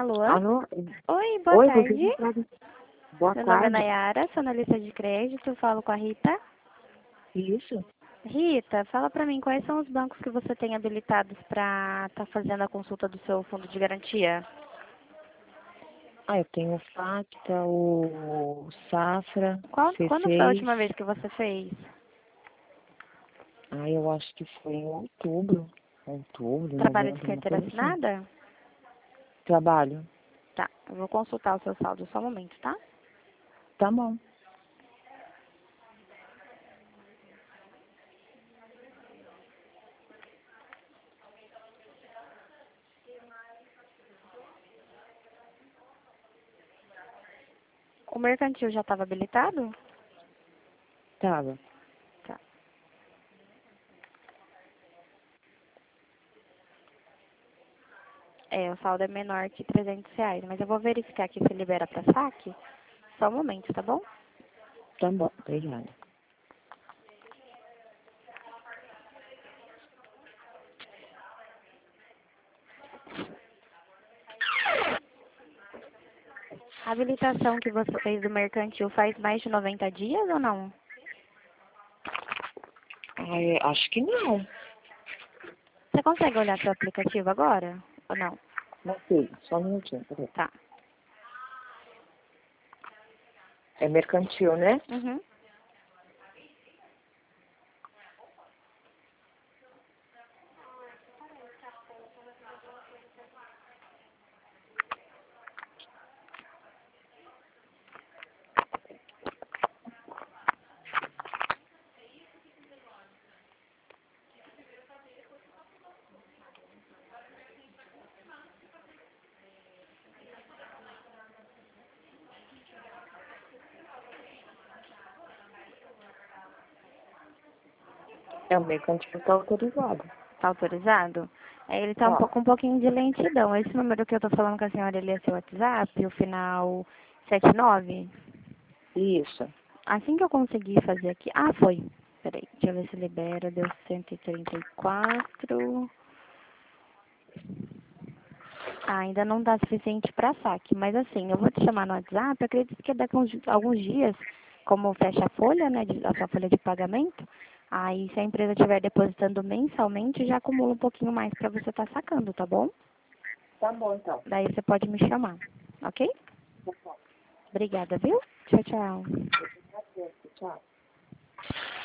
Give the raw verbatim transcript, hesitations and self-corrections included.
Alô? Alô? Oi, boa Oi, tarde. você sabe? Boa Meu nome é tarde. Nayara, sou analista de crédito, falo com a Rita. Isso. Rita, fala pra mim quais são os bancos que você tem habilitados para estar fazendo a consulta do seu fundo de garantia? Ah, eu tenho o Facta, o Safra, Qual, C quando foi a seis. última vez que você fez? Ah, eu acho que foi em outubro. Outubro, Trabalho de novembro, uma carteira coisa assim. assinada? Trabalho. Tá, eu vou consultar o seu saldo só um momento, tá? Tá bom. O mercantil já estava habilitado? Tava. Tá. É, o saldo é menor que trezentos reais, mas eu vou verificar aqui se libera para saque. Só um momento, tá bom? Tá bom. Obrigada. A habilitação que você fez do mercantil faz mais de noventa dias ou não? Ah, é, acho que não. Você consegue olhar seu aplicativo agora? Ou não? Não sei. Só um minutinho. Peraí. Tá. É mercantil, né? Uhum. É, o mercantil tá autorizado. Tá autorizado? É, ele tá um, Tá. pouco, um pouquinho de lentidão. Esse número que eu tô falando com a senhora, ele é seu WhatsApp, o final setenta e nove? Isso. Assim que eu conseguir fazer aqui... Ah, foi. Peraí, deixa eu ver se libera. Deu cento e trinta e quatro. Ah, ainda não dá suficiente para saque, mas assim, eu vou te chamar no WhatsApp, acredito que daqui a uns, alguns dias, como fecha a folha, né, de- a sua folha de pagamento, aí se a empresa estiver depositando mensalmente, já acumula um pouquinho mais para você estar sacando, tá bom? Tá bom, então. Daí você pode me chamar, ok? Obrigada, viu? Tchau, tchau. Tchau.